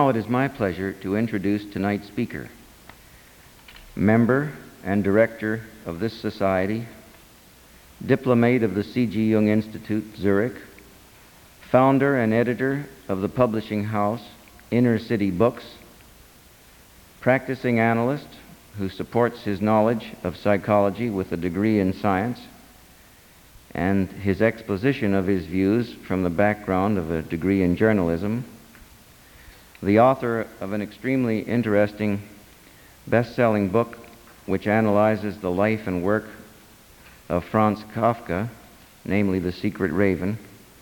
Now it is my pleasure to introduce tonight's speaker, member and director of this society, diplomate of the C.G. Jung Institute, Zurich, founder and editor of the publishing house Inner City Books, practicing analyst who supports his knowledge of psychology with a degree in science, and his exposition of his views from the background of a degree in journalism, the author of an extremely interesting best-selling book which analyzes the life and work of Franz Kafka, namely The Secret Raven,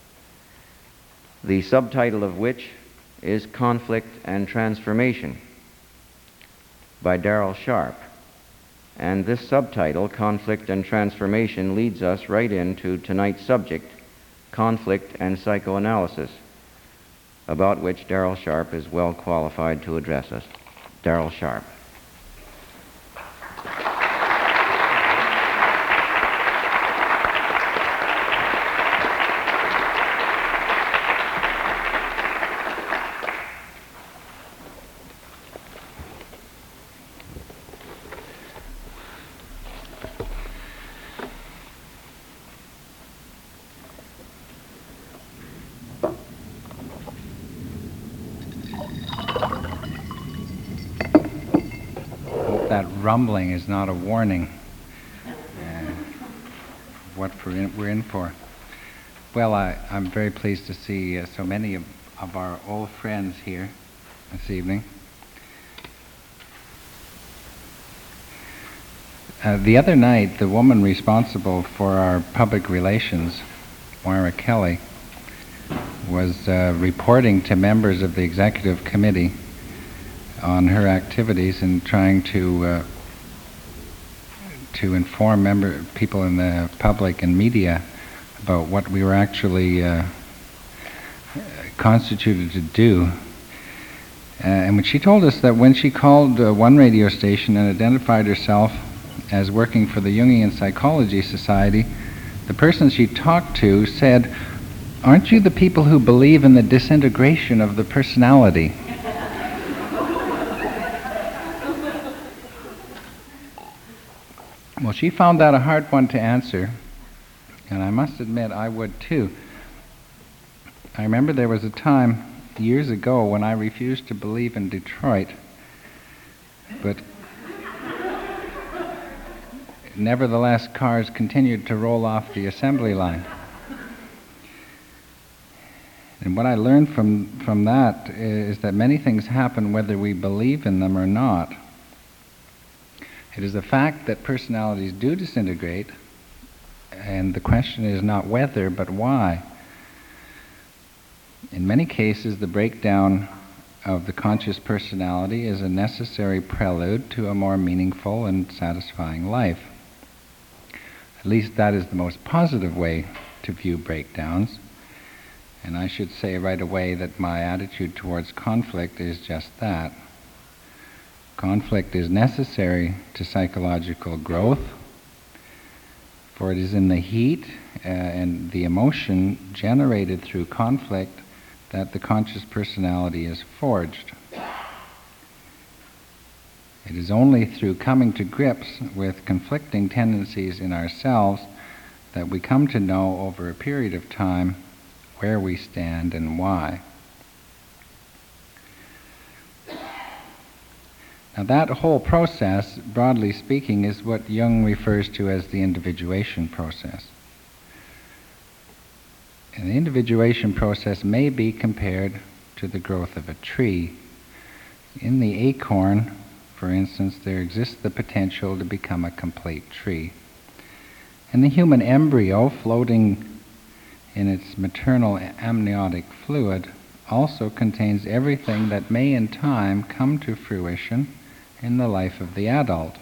the subtitle of which is Conflict and Transformation by Darrell Sharp. And this subtitle, Conflict and Transformation, leads us right into tonight's subject, conflict and psychoanalysis, about which Darrell Sharp is well qualified to address us. Darrell Sharp. That rumbling is not a warning of what we're in for. Well, I'm very pleased to see so many of our old friends here this evening. The other night, the woman responsible for our public relations, Moira Kelly, was reporting to members of the executive committee on her activities and trying to inform people in the public and media about what we were actually constituted to do. And when she told us that when she called one radio station and identified herself as working for the Jungian Psychology Society, the person she talked to said, "Aren't you the people who believe in the disintegration of the personality?" Well, she found that a hard one to answer, and I must admit I would too. I remember there was a time years ago when I refused to believe in Detroit, but nevertheless cars continued to roll off the assembly line. And what I learned from that is that many things happen whether we believe in them or not. It is a fact that personalities do disintegrate, and the question is not whether, but why. In many cases, the breakdown of the conscious personality is a necessary prelude to a more meaningful and satisfying life. At least that is the most positive way to view breakdowns. And I should say right away that my attitude towards conflict is just that. Conflict is necessary to psychological growth, for it is in the heat and the emotion generated through conflict that the conscious personality is forged. It is only through coming to grips with conflicting tendencies in ourselves that we come to know over a period of time where we stand and why. Now that whole process, broadly speaking, is what Jung refers to as the individuation process. And the individuation process may be compared to the growth of a tree. In the acorn, for instance, there exists the potential to become a complete tree. And the human embryo, floating in its maternal amniotic fluid, also contains everything that may in time come to fruition in the life of the adult.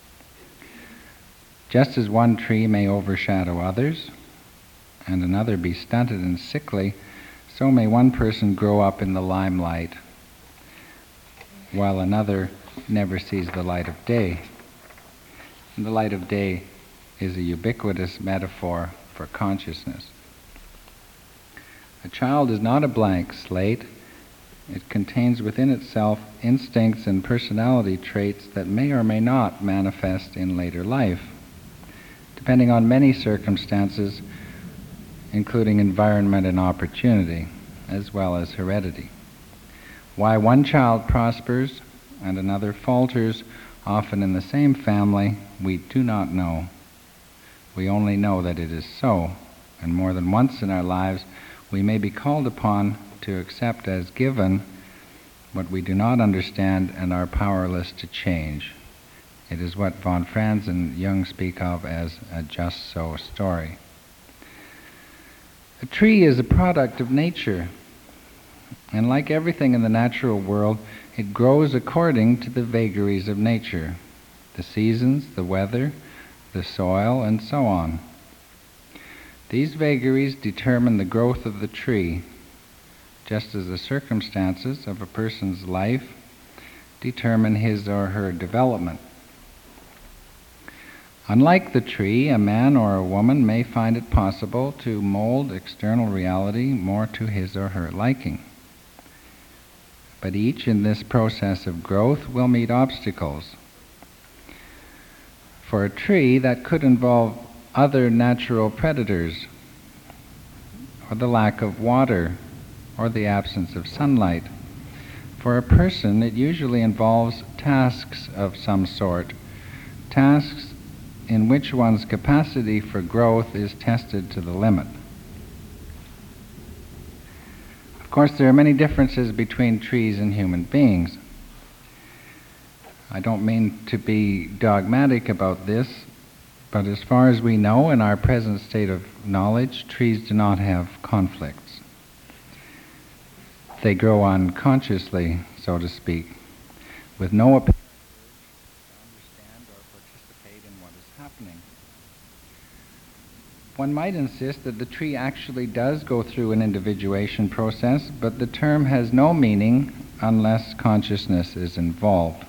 Just as one tree may overshadow others, and another be stunted and sickly, so may one person grow up in the limelight, while another never sees the light of day. And the light of day is a ubiquitous metaphor for consciousness. A child is not a blank slate, It contains within itself instincts and personality traits that may or may not manifest in later life, depending on many circumstances, including environment and opportunity, as well as heredity. Why one child prospers and another falters, often in the same family, we do not know. We only know that it is so, and more than once in our lives, we may be called upon to accept as given what we do not understand and are powerless to change. It is what von Franz and Jung speak of as a just so story. A tree is a product of nature, and like everything in the natural world, it grows according to the vagaries of nature, the seasons, the weather, the soil, and so on. These vagaries determine the growth of the tree, just as the circumstances of a person's life determine his or her development. Unlike the tree, a man or a woman may find it possible to mold external reality more to his or her liking. But each in this process of growth will meet obstacles. For a tree, that could involve other natural predators, or the lack of water, or the absence of sunlight. For a person, it usually involves tasks of some sort, tasks in which one's capacity for growth is tested to the limit. Of course, there are many differences between trees and human beings. I don't mean to be dogmatic about this, but as far as we know in our present state of knowledge, trees do not have conflicts. They grow unconsciously, so to speak, with no apparent urge to understand or participate in what is happening. One might insist that the tree actually does go through an individuation process, but the term has no meaning unless consciousness is involved.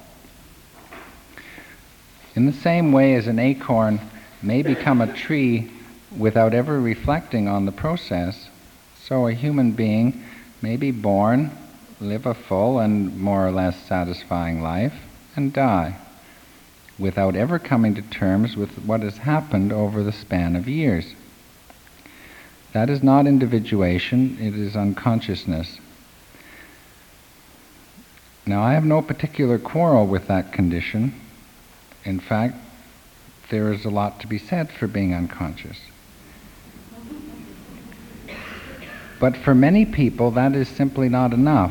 In the same way as an acorn may become a tree without ever reflecting on the process, so a human being may be born, live a full and more or less satisfying life, and die, without ever coming to terms with what has happened over the span of years. That is not individuation, it is unconsciousness. Now, I have no particular quarrel with that condition. In fact, there is a lot to be said for being unconscious. But for many people, that is simply not enough.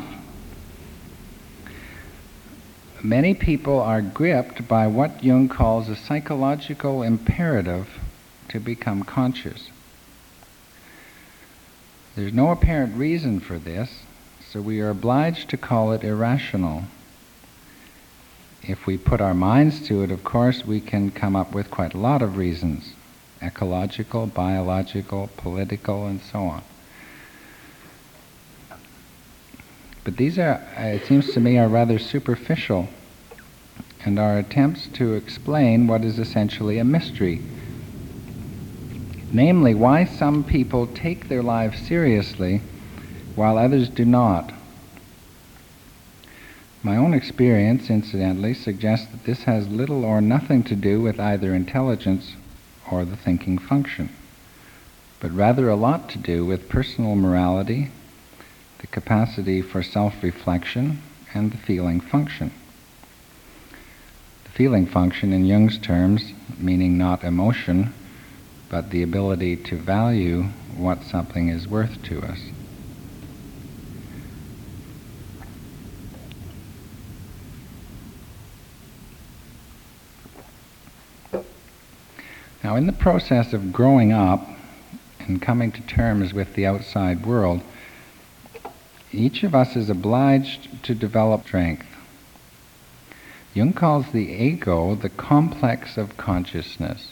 Many people are gripped by what Jung calls a psychological imperative to become conscious. There's no apparent reason for this, so we are obliged to call it irrational. If we put our minds to it, of course, we can come up with quite a lot of reasons: ecological, biological, political, and so on. But these are, it seems to me, are rather superficial, and are attempts to explain what is essentially a mystery. Namely, why some people take their lives seriously while others do not. My own experience, incidentally, suggests that this has little or nothing to do with either intelligence or the thinking function, but rather a lot to do with personal morality, the capacity for self-reflection, and the feeling function. The feeling function, in Jung's terms, meaning not emotion, but the ability to value what something is worth to us. Now, in the process of growing up and coming to terms with the outside world, each of us is obliged to develop strength. Jung calls the ego the complex of consciousness.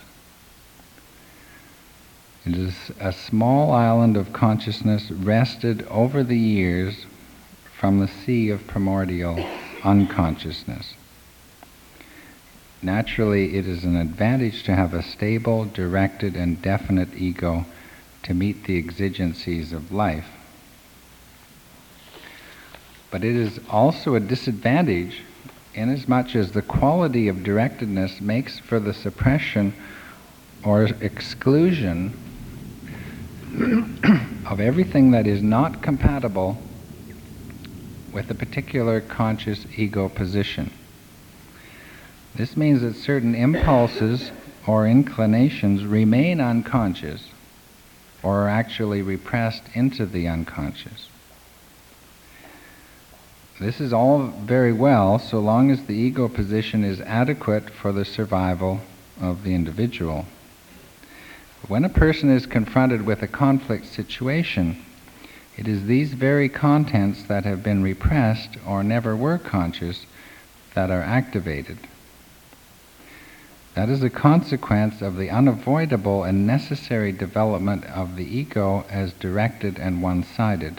It is a small island of consciousness wrested over the years from the sea of primordial unconsciousness. Naturally, it is an advantage to have a stable, directed, and definite ego to meet the exigencies of life. But it is also a disadvantage inasmuch as the quality of directedness makes for the suppression or exclusion of everything that is not compatible with a particular conscious ego position. This means that certain impulses or inclinations remain unconscious or are actually repressed into the unconscious. This is all very well so long as the ego position is adequate for the survival of the individual. But when a person is confronted with a conflict situation, it is these very contents that have been repressed or never were conscious that are activated. That is a consequence of the unavoidable and necessary development of the ego as directed and one-sided.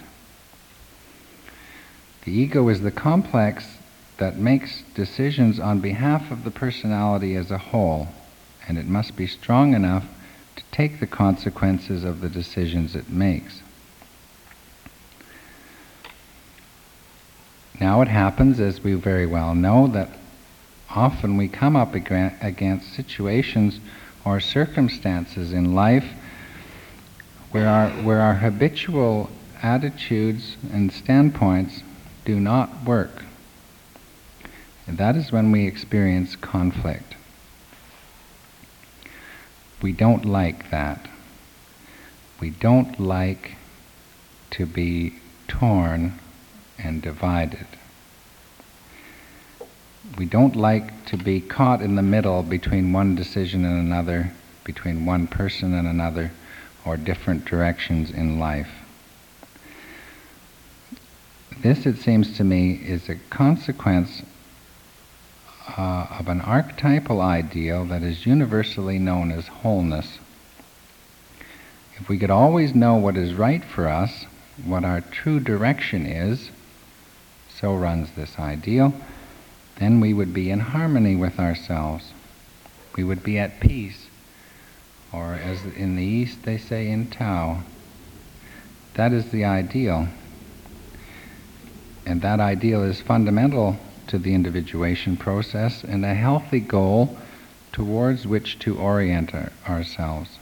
The ego is the complex that makes decisions on behalf of the personality as a whole, and it must be strong enough to take the consequences of the decisions it makes. Now it happens, as we very well know, that often we come up against situations or circumstances in life where our habitual attitudes and standpoints do not work. And that is when we experience conflict. We don't like that. We don't like to be torn and divided. We don't like to be caught in the middle between one decision and another, between one person and another, or different directions in life. This, it seems to me, is a consequence of an archetypal ideal that is universally known as wholeness. If we could always know what is right for us, what our true direction is, so runs this ideal, then we would be in harmony with ourselves. We would be at peace, or as in the East they say, in Tao. That is the ideal. And that ideal is fundamental to the individuation process and a healthy goal towards which to orient ourselves.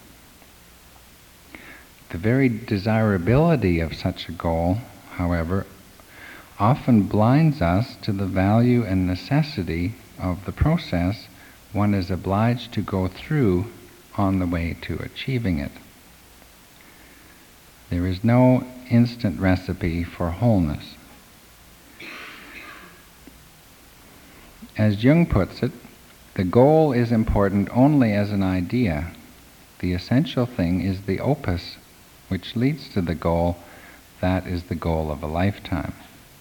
The very desirability of such a goal, however, often blinds us to the value and necessity of the process one is obliged to go through on the way to achieving it. There is no instant recipe for wholeness. As Jung puts it, the goal is important only as an idea. The essential thing is the opus which leads to the goal. That is the goal of a lifetime.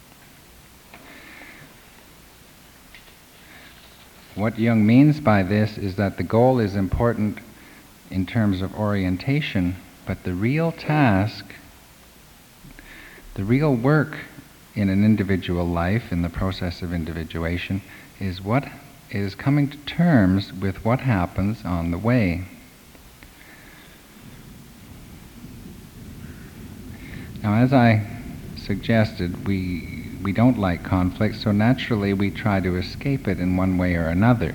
What Jung means by this is that the goal is important in terms of orientation, but the real task, the real work in an individual life, in the process of individuation, is coming to terms with what happens on the way. Now, as I suggested, we don't like conflict, so naturally we try to escape it in one way or another.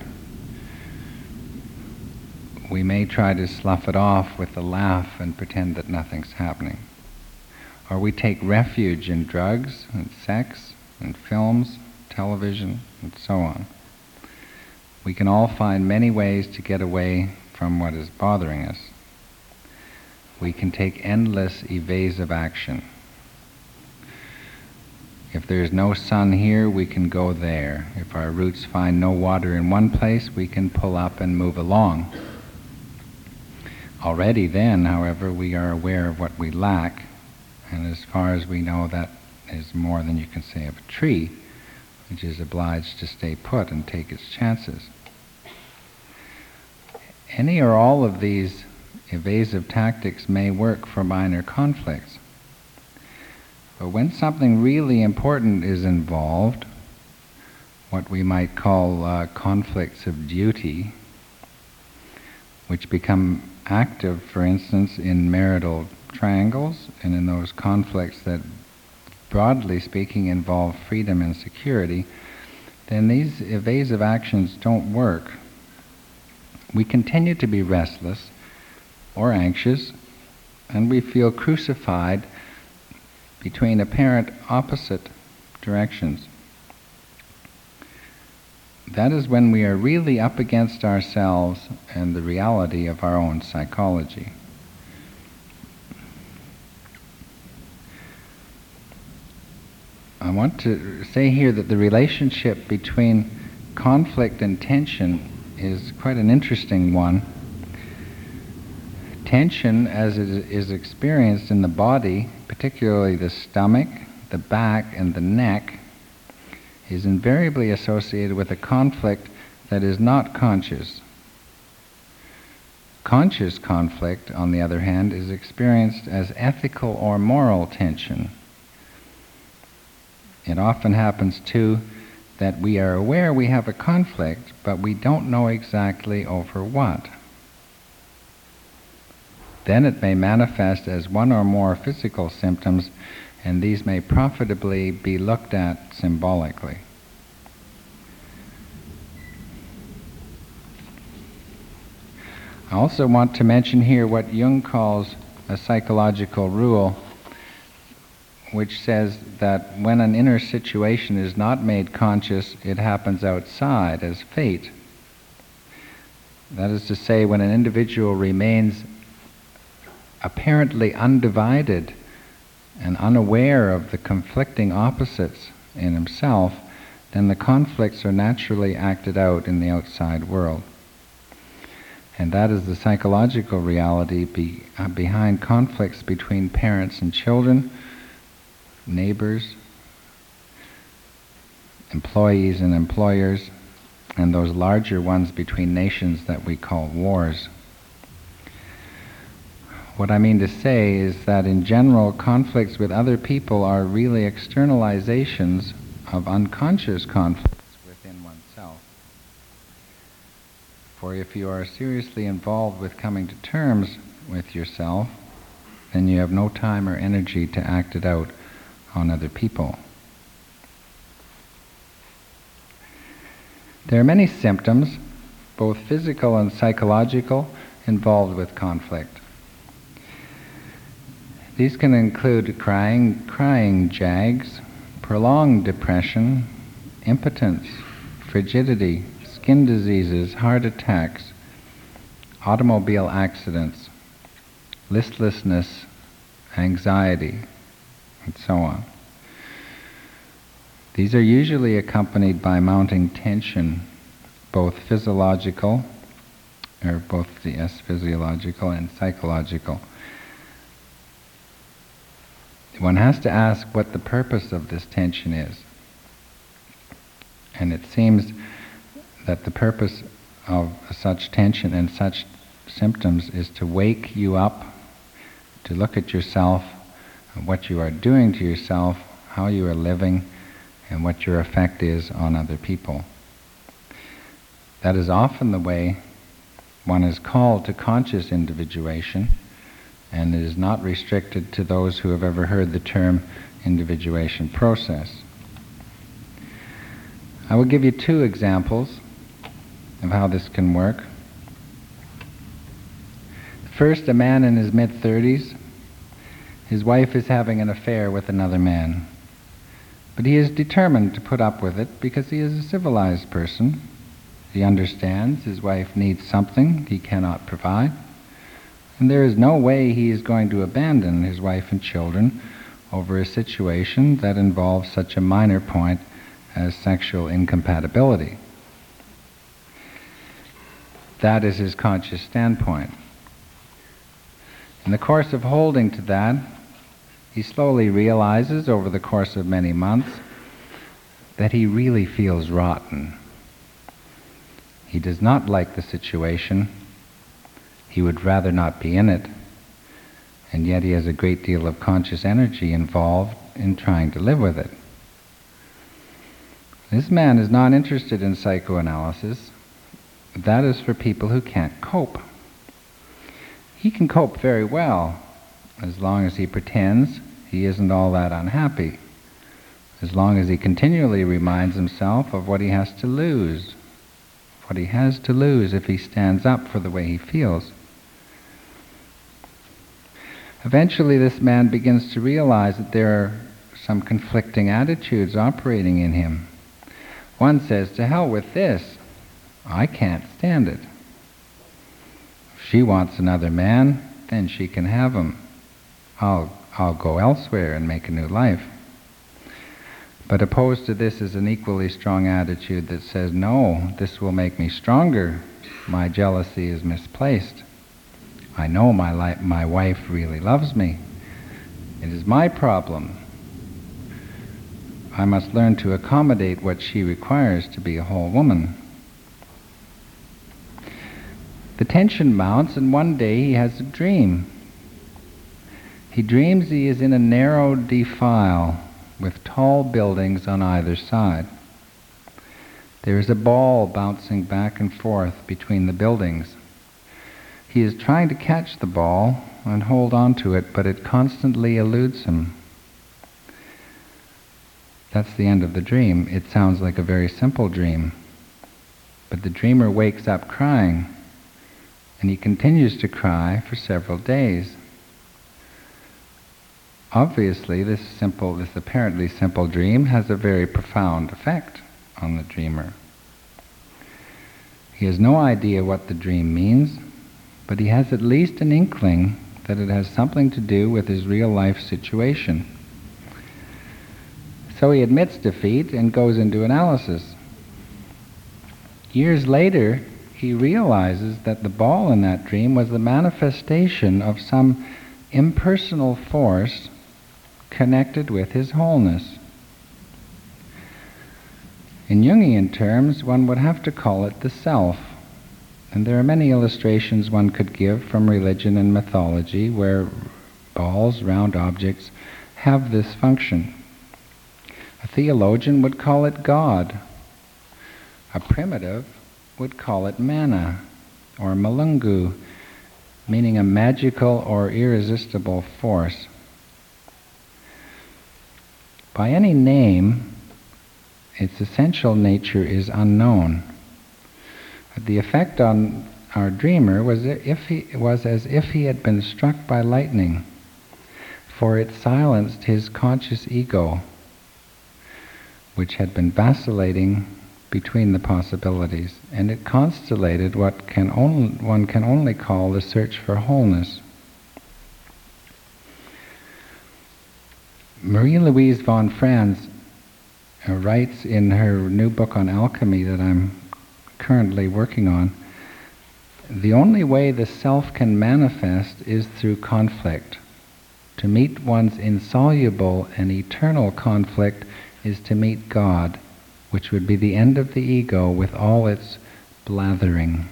We may try to slough it off with a laugh and pretend that nothing's happening. Or we take refuge in drugs and sex and films, television, and so on. We can all find many ways to get away from what is bothering us. We can take endless evasive action. If there's no sun here, we can go there. If our roots find no water in one place, we can pull up and move along. Already then, however, we are aware of what we lack, and as far as we know, that is more than you can say of a tree, which is obliged to stay put and take its chances. Any or all of these evasive tactics may work for minor conflicts. But when something really important is involved, what we might call conflicts of duty, which become active, for instance, in marital triangles and in those conflicts that broadly speaking, involve freedom and security, then these evasive actions don't work. We continue to be restless or anxious, and we feel crucified between apparent opposite directions. That is when we are really up against ourselves and the reality of our own psychology. I want to say here that the relationship between conflict and tension is quite an interesting one. Tension, as it is experienced in the body, particularly the stomach, the back, and the neck, is invariably associated with a conflict that is not conscious. Conscious conflict, on the other hand, is experienced as ethical or moral tension. It often happens, too, that we are aware we have a conflict, but we don't know exactly over what. Then it may manifest as one or more physical symptoms, and these may profitably be looked at symbolically. I also want to mention here what Jung calls a psychological rule, which says that when an inner situation is not made conscious, it happens outside as fate. That is to say, when an individual remains apparently undivided and unaware of the conflicting opposites in himself, then the conflicts are naturally acted out in the outside world. And that is the psychological reality behind conflicts between parents and children, neighbors, employees and employers, and those larger ones between nations that we call wars. What I mean to say is that in general, conflicts with other people are really externalizations of unconscious conflicts within oneself. For if you are seriously involved with coming to terms with yourself, then you have no time or energy to act it out on other people. There are many symptoms, both physical and psychological, involved with conflict. These can include crying jags, prolonged depression, impotence, frigidity, skin diseases, heart attacks, automobile accidents, listlessness, anxiety, and so on. These are usually accompanied by mounting tension, both physiological and psychological. One has to ask what the purpose of this tension is. And it seems that the purpose of such tension and such symptoms is to wake you up, to look at yourself, what you are doing to yourself, how you are living, and what your effect is on other people. That is often the way one is called to conscious individuation, and it is not restricted to those who have ever heard the term individuation process. I will give you two examples of how this can work. First, a man in his mid-30s. His wife is having an affair with another man. But he is determined to put up with it because he is a civilized person. He understands his wife needs something he cannot provide. And there is no way he is going to abandon his wife and children over a situation that involves such a minor point as sexual incompatibility. That is his conscious standpoint. In the course of holding to that, he slowly realizes over the course of many months that he really feels rotten. He does not like the situation. He would rather not be in it. And yet he has a great deal of conscious energy involved in trying to live with it. This man is not interested in psychoanalysis. That is for people who can't cope. He can cope very well, as long as he pretends he isn't all that unhappy. as long as he continually reminds himself of what he has to lose. What he has to lose if he stands up for the way he feels. Eventually this man begins to realize that there are some conflicting attitudes operating in him. One says, to hell with this, I can't stand it. If she wants another man, then she can have him. I'll go elsewhere and make a new life. But opposed to this is an equally strong attitude that says, no, this will make me stronger. My jealousy is misplaced. I know my wife really loves me. It is my problem. I must learn to accommodate what she requires to be a whole woman. The tension mounts, and one day he has a dream. He dreams he is in a narrow defile with tall buildings on either side. There is a ball bouncing back and forth between the buildings. He is trying to catch the ball and hold on to it, but it constantly eludes him. That's the end of the dream. It sounds like a very simple dream. But the dreamer wakes up crying, and he continues to cry for several days. Obviously, this apparently simple dream has a very profound effect on the dreamer. He has no idea what the dream means, but he has at least an inkling that it has something to do with his real-life situation. So he admits defeat and goes into analysis. Years later, he realizes that the ball in that dream was the manifestation of some impersonal force connected with his wholeness. In Jungian terms, one would have to call it the self. And there are many illustrations one could give from religion and mythology where balls, round objects, have this function. A theologian would call it God. A primitive would call it mana, or malungu, meaning a magical or irresistible force. By any name, its essential nature is unknown. The effect on our dreamer was as if he had been struck by lightning, for it silenced his conscious ego, which had been vacillating between the possibilities, and it constellated what one can only call the search for wholeness. Marie-Louise von Franz writes in her new book on alchemy that I'm currently working on, the only way the self can manifest is through conflict. To meet one's insoluble and eternal conflict is to meet God, which would be the end of the ego with all its blathering.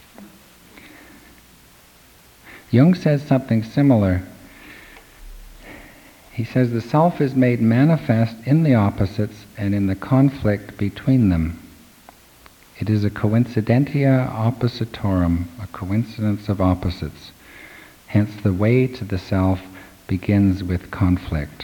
Jung says something similar. He says the self is made manifest in the opposites and in the conflict between them. It is a coincidentia oppositorum, a coincidence of opposites. Hence the way to the self begins with conflict.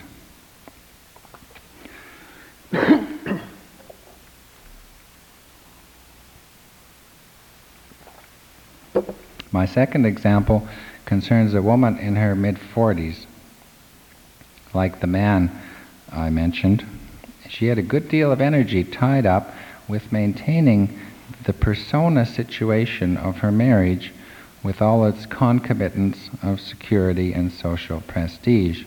My second example concerns a woman in her mid-40s. Like the man I mentioned, she had a good deal of energy tied up with maintaining the persona situation of her marriage with all its concomitants of security and social prestige.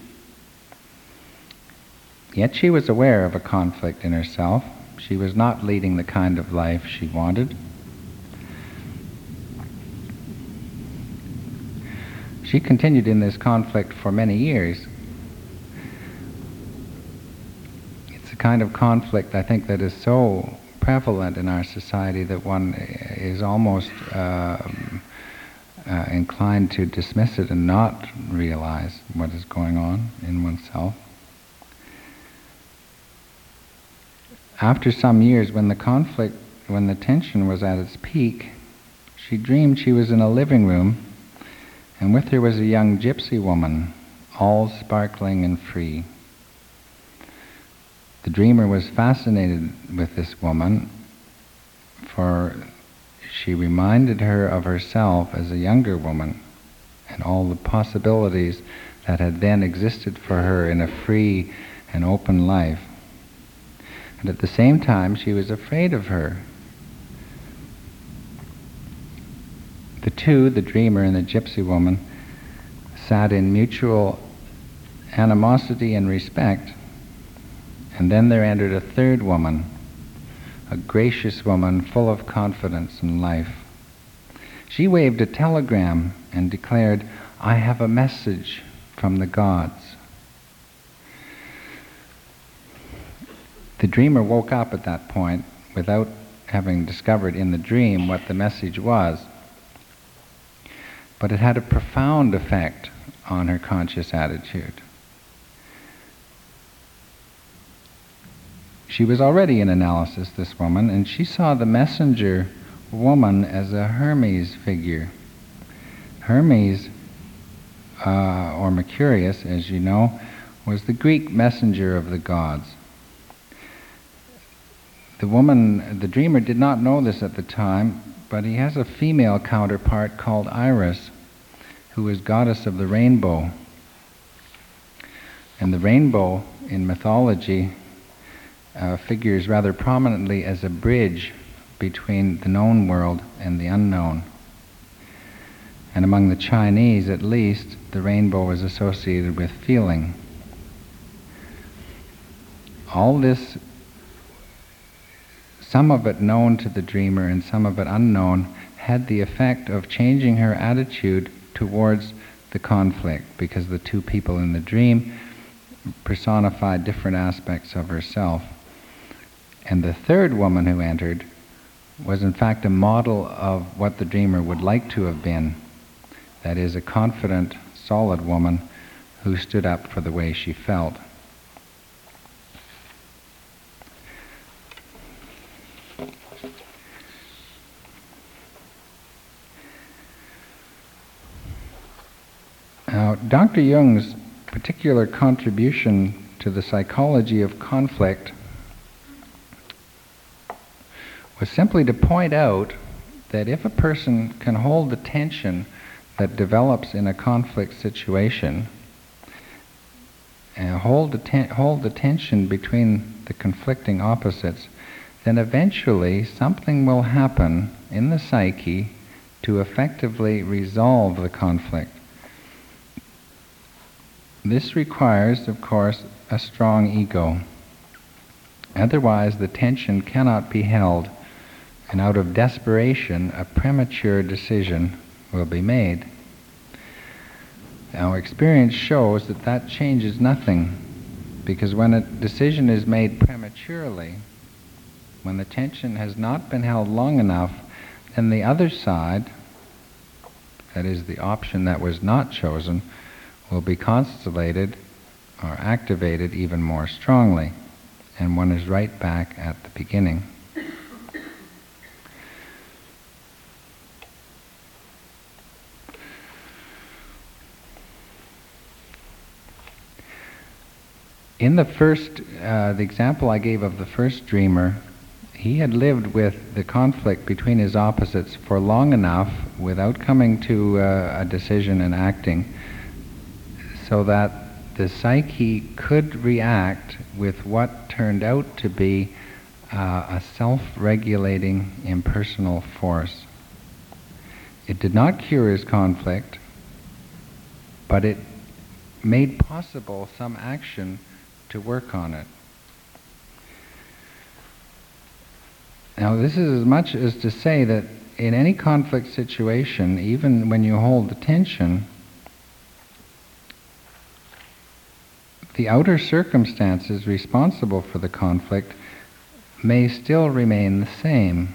Yet she was aware of a conflict in herself. She was not leading the kind of life she wanted. She continued in this conflict for many years. It's a kind of conflict, I think, that is so prevalent in our society that one is almost inclined to dismiss it and not realize what is going on in oneself. After some years, when the tension was at its peak, she dreamed she was in a living room, and with her was a young gypsy woman, all sparkling and free. The dreamer was fascinated with this woman, for she reminded her of herself as a younger woman and all the possibilities that had then existed for her in a free and open life. And at the same time, she was afraid of her. The two, the dreamer and the gypsy woman, sat in mutual animosity and respect, and then there entered a third woman, a gracious woman full of confidence in life. She waved a telegram and declared, "I have a message from the gods." The dreamer woke up at that point without having discovered in the dream what the message was. But it had a profound effect on her conscious attitude. She was already in analysis, this woman, and she saw the messenger woman as a Hermes figure. Hermes, or Mercurius, as you know, was the Greek messenger of the gods. The woman, the dreamer, did not know this at the time, but he has a female counterpart called Iris, who is goddess of the rainbow. And the rainbow in mythology figures rather prominently as a bridge between the known world and the unknown. And among the Chinese, at least, the rainbow is associated with feeling. All this, some of it known to the dreamer and some of it unknown, had the effect of changing her attitude towards the conflict, because the two people in the dream personified different aspects of herself. And the third woman who entered was in fact a model of what the dreamer would like to have been. That is, a confident, solid woman who stood up for the way she felt. Now, Dr. Jung's particular contribution to the psychology of conflict was simply to point out that if a person can hold the tension that develops in a conflict situation, and hold the tension between the conflicting opposites, then eventually something will happen in the psyche to effectively resolve the conflict. This requires, of course, a strong ego. Otherwise, the tension cannot be held, and out of desperation, a premature decision will be made. Now, experience shows that that changes nothing, because when a decision is made prematurely, when the tension has not been held long enough, then the other side, that is the option that was not chosen, will be constellated or activated even more strongly, and one is right back at the beginning. In the example I gave of the first dreamer, he had lived with the conflict between his opposites for long enough without coming to a decision and acting, so that the psyche could react with what turned out to be a self-regulating impersonal force. It did not cure his conflict, but it made possible some action to work on it. Now, this is as much as to say that in any conflict situation, even when you hold the tension, the outer circumstances responsible for the conflict may still remain the same.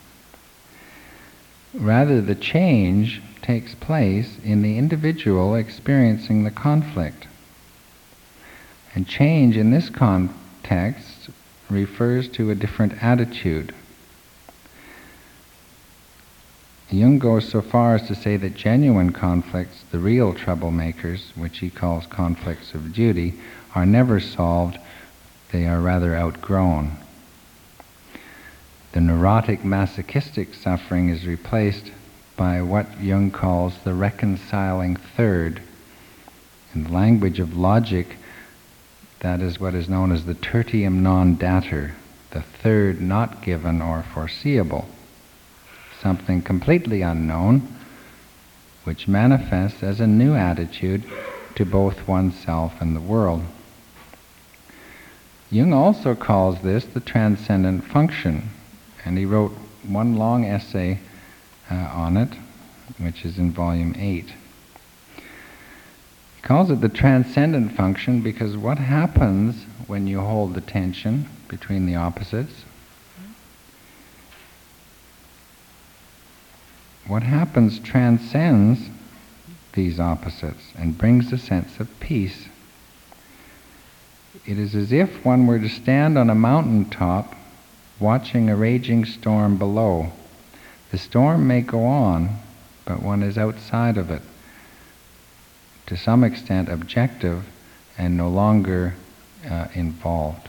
Rather, the change takes place in the individual experiencing the conflict. And change in this context refers to a different attitude. Jung goes so far as to say that genuine conflicts, the real troublemakers, which he calls conflicts of duty, are never solved they are rather outgrown. The neurotic masochistic suffering is replaced by what Jung calls the reconciling third. In the language of logic, that is what is known as the tertium non datur, the third not given or foreseeable, something completely unknown, which manifests as a new attitude to both oneself and the world. Jung also calls this the transcendent function, and he wrote one long essay on it, which is in volume 8. He calls it the transcendent function because what happens when you hold the tension between the opposites? What happens transcends these opposites and brings a sense of peace. It is as if one were to stand on a mountaintop watching a raging storm below. The storm may go on, but one is outside of it, to some extent objective and no longer involved.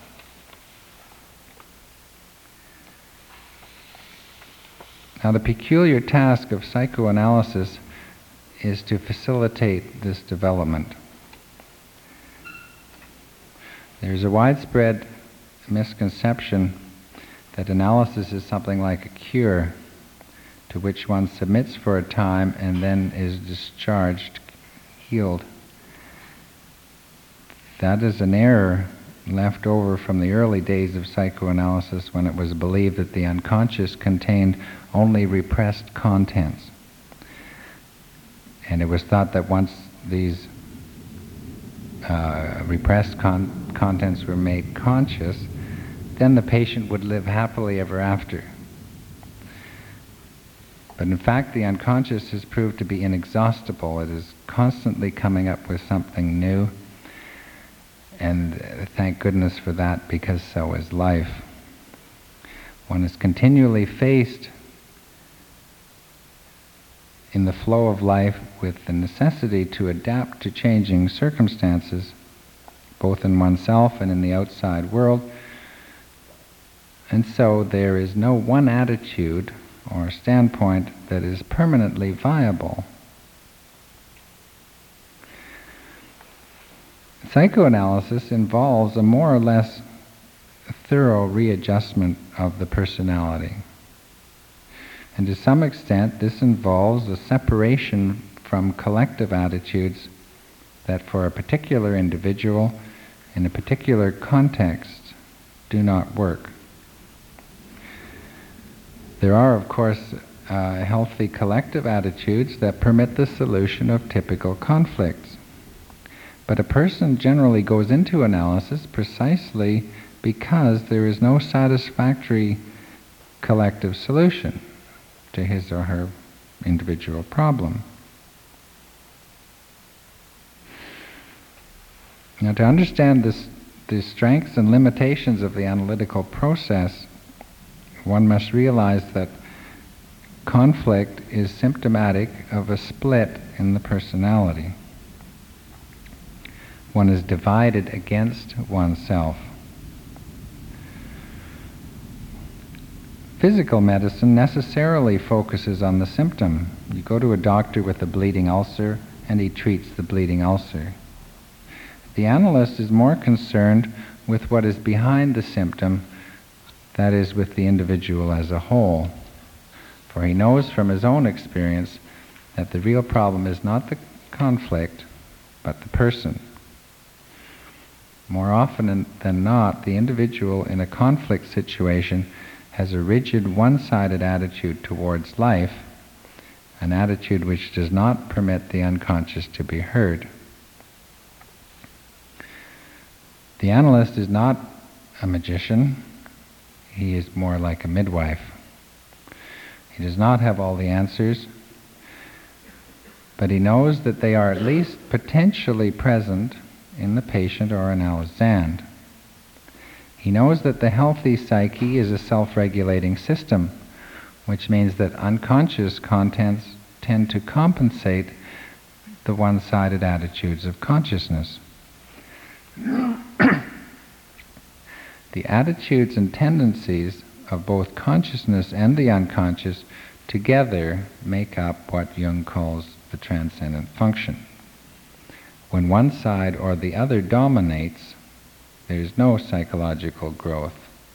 Now, the peculiar task of psychoanalysis is to facilitate this development. There's a widespread misconception that analysis is something like a cure to which one submits for a time and then is discharged, healed. That is an error left over from the early days of psychoanalysis, when it was believed that the unconscious contained only repressed contents. And it was thought that once these repressed contents were made conscious, then the patient would live happily ever after. But in fact, the unconscious has proved to be inexhaustible. It is constantly coming up with something new, and thank goodness for that, because so is life. One is continually faced in the flow of life with the necessity to adapt to changing circumstances, both in oneself and in the outside world. And so there is no one attitude or standpoint that is permanently viable. Psychoanalysis involves a more or less thorough readjustment of the personality. And to some extent, this involves a separation from collective attitudes that for a particular individual in a particular context do not work. There are, of course, healthy collective attitudes that permit the solution of typical conflicts. But a person generally goes into analysis precisely because there is no satisfactory collective solution to his or her individual problem. Now, to understand the strengths and limitations of the analytical process, one must realize that conflict is symptomatic of a split in the personality. One is divided against oneself. Physical medicine necessarily focuses on the symptom. You go to a doctor with a bleeding ulcer, and he treats the bleeding ulcer. The analyst is more concerned with what is behind the symptom, that is, with the individual as a whole. For he knows from his own experience that the real problem is not the conflict, but the person. More often than not, the individual in a conflict situation has a rigid, one-sided attitude towards life, an attitude which does not permit the unconscious to be heard. The analyst is not a magician. He is more like a midwife. He does not have all the answers, but he knows that they are at least potentially present in the patient or analysand. He knows that the healthy psyche is a self-regulating system, which means that unconscious contents tend to compensate the one-sided attitudes of consciousness. the attitudes and tendencies of both consciousness and the unconscious together make up what Jung calls the transcendent function. When one side or the other dominates, there is no psychological growth.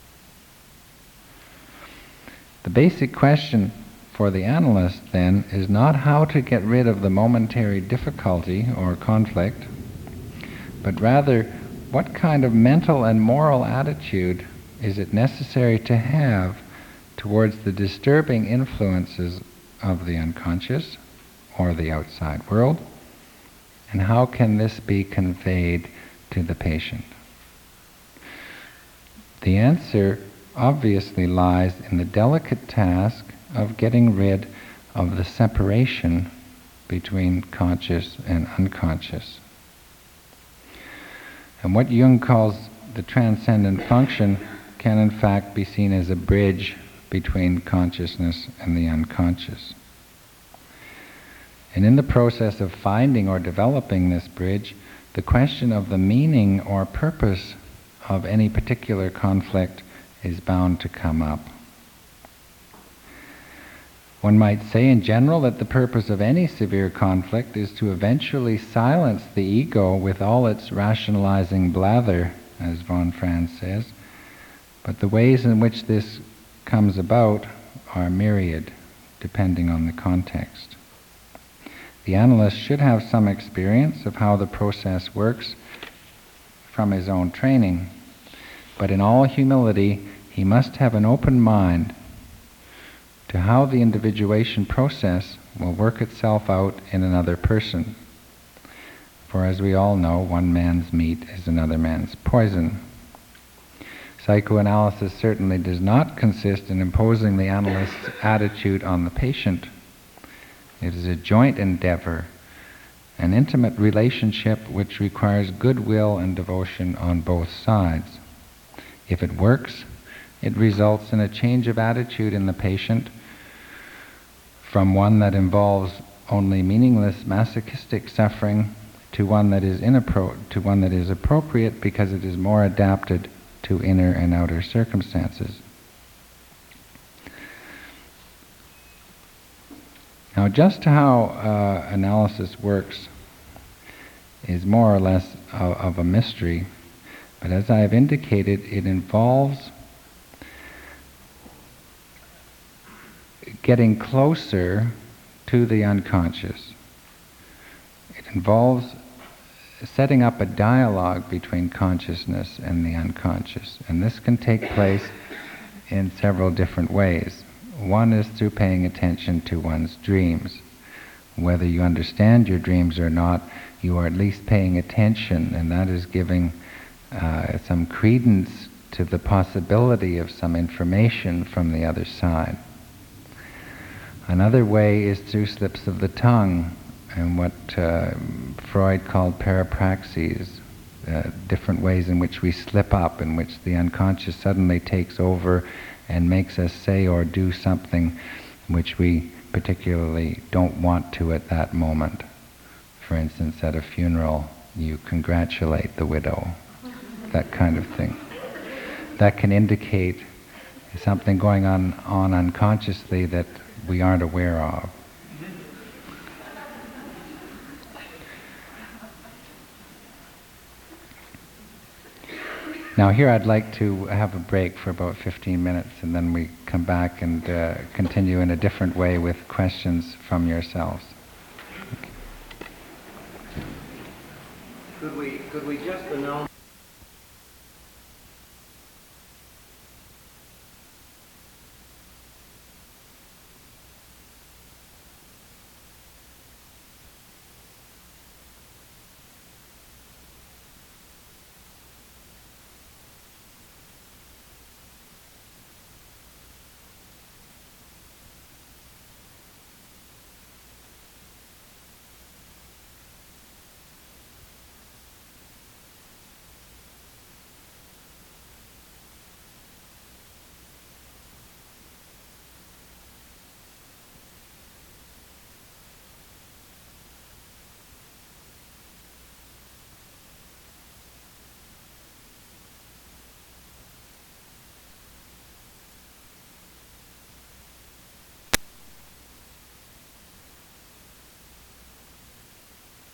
The basic question for the analyst, then, is not how to get rid of the momentary difficulty or conflict, but rather what kind of mental and moral attitude is it necessary to have towards the disturbing influences of the unconscious or the outside world, and how can this be conveyed to the patient? The answer obviously lies in the delicate task of getting rid of the separation between conscious and unconscious. And what Jung calls the transcendent function can in fact be seen as a bridge between consciousness and the unconscious. And in the process of finding or developing this bridge, the question of the meaning or purpose of any particular conflict is bound to come up. One might say in general that the purpose of any severe conflict is to eventually silence the ego with all its rationalizing blather, as von Franz says, but the ways in which this comes about are myriad, depending on the context. The analyst should have some experience of how the process works from his own training, but in all humility he must have an open mind to how the individuation process will work itself out in another person. For as we all know, one man's meat is another man's poison. Psychoanalysis certainly does not consist in imposing the analyst's attitude on the patient. It is a joint endeavor, an intimate relationship which requires goodwill and devotion on both sides. If it works, it results in a change of attitude in the patient from one that involves only meaningless masochistic suffering to one that is appropriate because it is more adapted to inner and outer circumstances. Now, just how analysis works is more or less of a mystery, but as I have indicated, it involves getting closer to the unconscious. It involves setting up a dialogue between consciousness and the unconscious, and this can take place in several different ways. One is through paying attention to one's dreams. Whether you understand your dreams or not, you are at least paying attention, and that is giving some credence to the possibility of some information from the other side. Another way is through slips of the tongue, and what Freud called parapraxis, different ways in which we slip up, in which the unconscious suddenly takes over and makes us say or do something which we particularly don't want to at that moment. For instance, at a funeral, you congratulate the widow, that kind of thing. That can indicate something going on unconsciously that we aren't aware of. Now here I'd like to have a break for about 15 minutes, and then we come back and continue in a different way with questions from yourselves. Could we just announce